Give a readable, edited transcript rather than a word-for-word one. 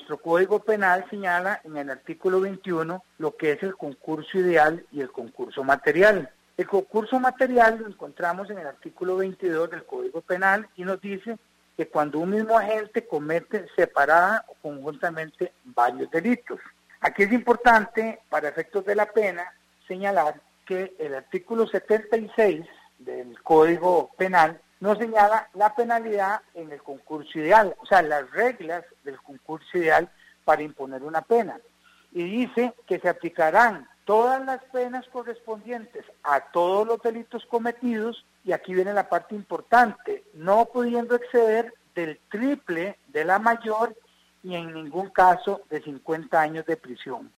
nuestro Código Penal señala en el artículo 21 lo que es el concurso ideal y el concurso material. El concurso material lo encontramos en el artículo 22 del Código Penal y nos dice que cuando un mismo agente comete separada o conjuntamente varios delitos. Aquí es importante, para efectos de la pena, señalar que el artículo 76 del Código Penal no señala la penalidad en el concurso ideal, o sea, las reglas del concurso ideal para imponer una pena. Y dice que se aplicarán todas las penas correspondientes a todos los delitos cometidos, y aquí viene la parte importante, no pudiendo exceder del triple de la mayor y en ningún caso de 50 años de prisión.